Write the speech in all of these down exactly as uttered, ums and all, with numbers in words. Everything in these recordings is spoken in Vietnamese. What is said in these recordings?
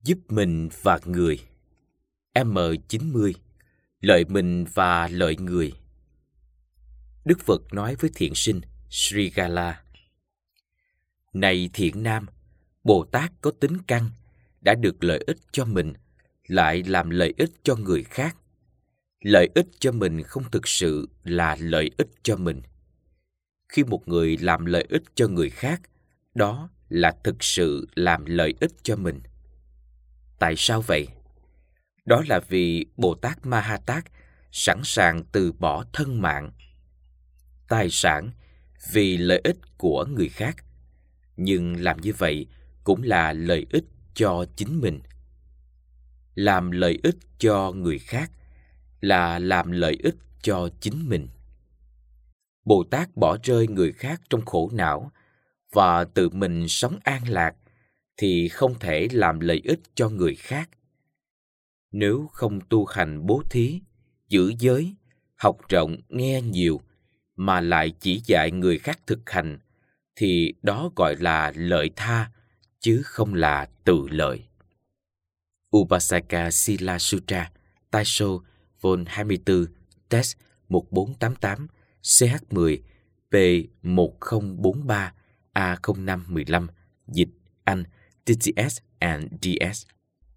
Giúp mình và người. M chín mươi. Lợi mình và lợi người. Đức Phật nói với thiện sinh Srigala: Này thiện nam, Bồ Tát có tính căn, đã được lợi ích cho mình, lại làm lợi ích cho người khác. Lợi ích cho mình không thực sự là lợi ích cho mình. Khi một người làm lợi ích cho người khác, đó là thực sự làm lợi ích cho mình. Tại sao vậy? Đó là vì Bồ Tát Ma Ha Tát sẵn sàng từ bỏ thân mạng, tài sản vì lợi ích của người khác. Nhưng làm như vậy cũng là lợi ích cho chính mình. Làm lợi ích cho người khác là làm lợi ích cho chính mình. Bồ Tát bỏ rơi người khác trong khổ não và tự mình sống an lạc thì không thể làm lợi ích cho người khác. Nếu không tu hành bố thí, giữ giới, học rộng, nghe nhiều, mà lại chỉ dạy người khác thực hành, thì đó gọi là lợi tha, chứ không là tự lợi. Upasaka Sila Sutra, Taisho, Vol hai mươi tư, Text một bốn tám tám, C H mười, P một không bốn ba, A không năm một lăm, dịch Anh, T T S and D S.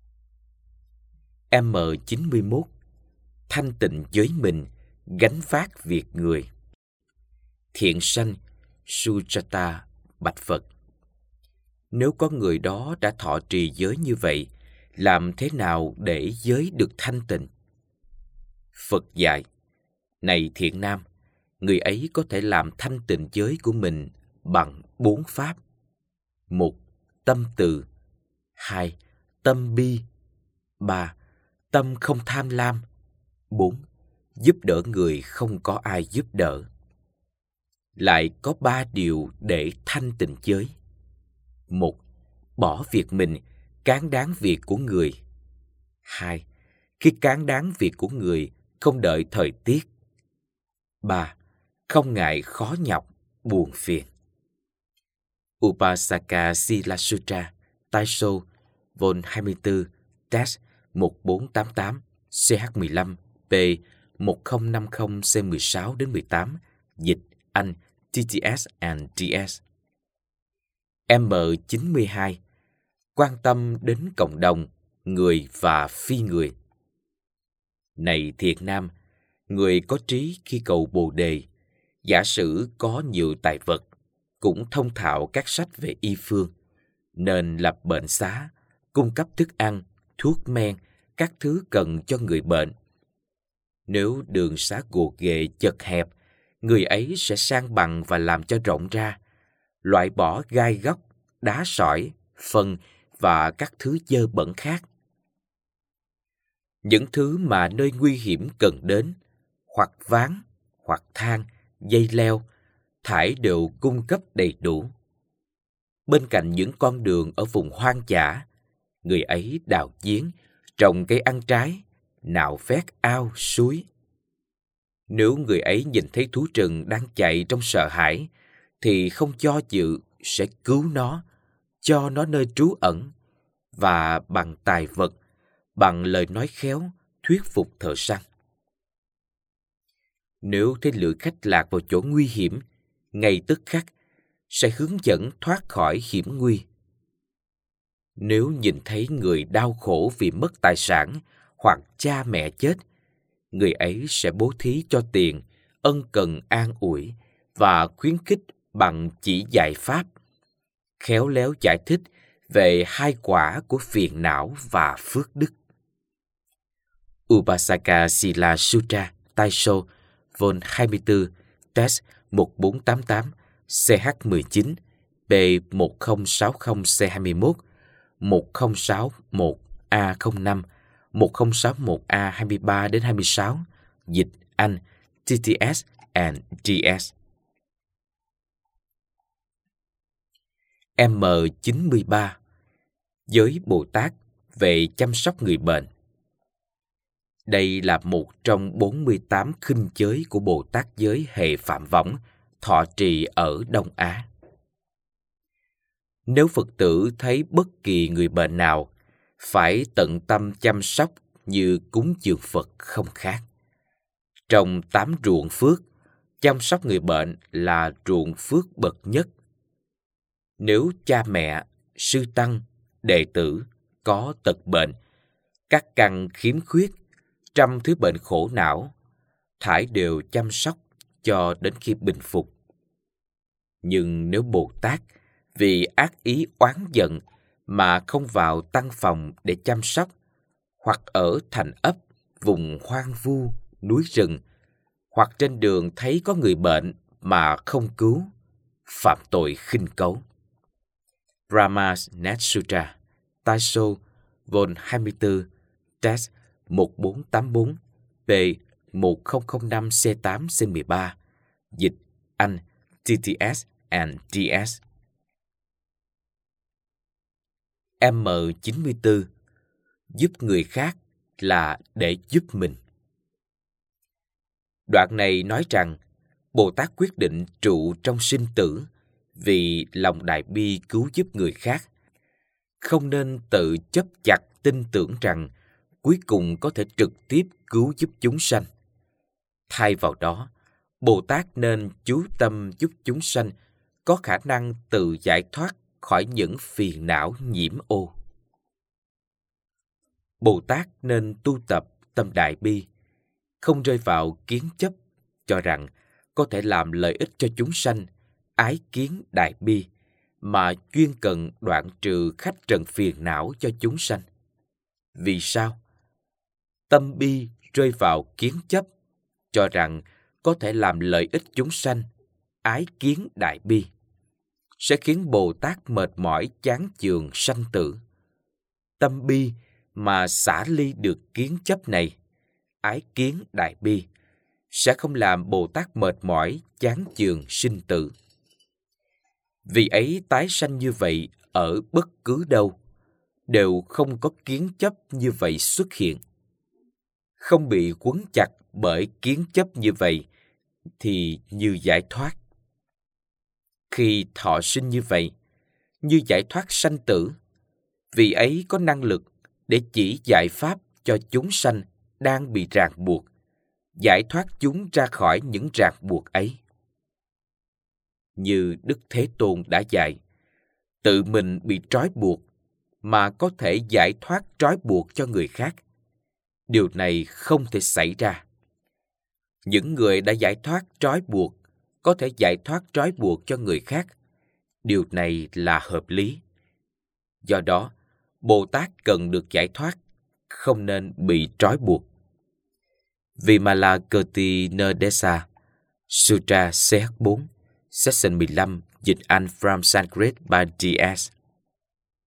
M chín mươi mốt. Thanh tịnh giới mình, gánh vác việc người. Thiện sanh Sujata bạch Phật: Nếu có người đó đã thọ trì giới như vậy, làm thế nào để giới được thanh tịnh? Phật dạy: Này thiện nam, người ấy có thể làm thanh tịnh giới của mình bằng bốn pháp. Một, tâm từ. Hai, tâm bi. Ba, tâm không tham lam. Bốn, giúp đỡ người không có ai giúp đỡ. Lại có ba điều để thanh tịnh giới. Một, bỏ việc mình, cán đáng việc của người. Hai, khi cán đáng việc của người, không đợi thời tiết. Ba, không ngại khó nhọc, buồn phiền. Upasaka Sila Sutra, Taisho, Vol hai mươi tư, Text một bốn tám tám, C H mười lăm, P một không năm không, C mười sáu đến mười tám, dịch Anh, T T S and D S. M chín mươi hai. Quan tâm đến cộng đồng, người và phi người. Này thiện nam, người có trí khi cầu Bồ Đề, giả sử có nhiều tài vật, cũng thông thạo các sách về y phương, nên lập bệnh xá, cung cấp thức ăn, thuốc men, các thứ cần cho người bệnh. Nếu đường xá gồ ghề chật hẹp, người ấy sẽ san bằng và làm cho rộng ra, loại bỏ gai góc, đá sỏi, phân và các thứ dơ bẩn khác. Những thứ mà nơi nguy hiểm cần đến, hoặc ván, hoặc thang, dây leo, thải đều cung cấp đầy đủ. Bên cạnh những con đường ở vùng hoang dã, người ấy đào giếng, trồng cây ăn trái, nạo vét ao, suối. Nếu người ấy nhìn thấy thú rừng đang chạy trong sợ hãi, thì không do dự sẽ cứu nó, cho nó nơi trú ẩn, và bằng tài vật, bằng lời nói khéo, thuyết phục thợ săn. Nếu thấy lữ khách lạc vào chỗ nguy hiểm, ngay tức khắc sẽ hướng dẫn thoát khỏi hiểm nguy. Nếu nhìn thấy người đau khổ vì mất tài sản hoặc cha mẹ chết, người ấy sẽ bố thí cho tiền, ân cần an ủi và khuyến khích bằng chỉ dạy pháp, khéo léo giải thích về hai quả của phiền não và phước đức. Upasaka Sila Sutra, Taisho, Vol hai mươi tư, Text một bốn tám tám, C H mười chín, P một không sáu không, C hai mươi mốt, một không sáu một, A không năm, một không sáu một, A hai mươi ba đến hai mươi sáu, dịch Anh, T T S and D S. M chín mươi ba. Giới Bồ Tát về chăm sóc người bệnh. Đây là một trong bốn mươi tám khinh giới của Bồ Tát giới hệ Phạm Võng, thọ trì ở Đông Á. Nếu Phật tử thấy bất kỳ người bệnh nào, phải tận tâm chăm sóc như cúng dường Phật không khác. Trong tám ruộng phước, chăm sóc người bệnh là ruộng phước bậc nhất. Nếu cha mẹ, sư tăng, đệ tử có tật bệnh, các căn khiếm khuyết, trăm thứ bệnh khổ não, thảy đều chăm sóc cho đến khi bình phục. Nhưng nếu Bồ Tát vì ác ý oán giận mà không vào tăng phòng để chăm sóc, hoặc ở thành ấp, vùng hoang vu, núi rừng, hoặc trên đường thấy có người bệnh mà không cứu, phạm tội khinh cấu. Brahma's Net Sutra, Taiso, Vol hai mươi tư, Text một bốn tám bốn, P một không không năm C tám C mười ba, dịch Anh, T T S and D S. M chín mươi tư. Giúp người khác là để giúp mình. Đoạn này nói rằng Bồ Tát quyết định trụ trong sinh tử vì lòng đại bi cứu giúp người khác, không nên tự chấp chặt tin tưởng rằng cuối cùng có thể trực tiếp cứu giúp chúng sanh. Thay vào đó, Bồ Tát nên chú tâm giúp chúng sanh có khả năng tự giải thoát khỏi những phiền não nhiễm ô. Bồ Tát nên tu tập tâm đại bi, không rơi vào kiến chấp cho rằng có thể làm lợi ích cho chúng sanh, ái kiến đại bi, mà chuyên cần đoạn trừ khách trần phiền não cho chúng sanh. Vì sao? Tâm bi rơi vào kiến chấp cho rằng có thể làm lợi ích chúng sanh, ái kiến đại bi, sẽ khiến Bồ Tát mệt mỏi chán chường sanh tử. Tâm bi mà xả ly được kiến chấp này, ái kiến đại bi, sẽ không làm Bồ Tát mệt mỏi chán chường sinh tử. Vì ấy tái sanh như vậy ở bất cứ đâu, đều không có kiến chấp như vậy xuất hiện. Không bị quấn chặt bởi kiến chấp như vậy thì như giải thoát. Khi thọ sinh như vậy, như giải thoát sanh tử, vì ấy có năng lực để chỉ giải pháp cho chúng sanh đang bị ràng buộc, giải thoát chúng ra khỏi những ràng buộc ấy. Như Đức Thế Tôn đã dạy, tự mình bị trói buộc mà có thể giải thoát trói buộc cho người khác, điều này không thể xảy ra. Những người đã giải thoát trói buộc có thể giải thoát trói buộc cho người khác, điều này là hợp lý. Do đó, Bồ Tát cần được giải thoát, không nên bị trói buộc. Vimalakirti Nerdesa, Sutra C H bốn, Section mười lăm, dịch Anh from Sanskrit by D S.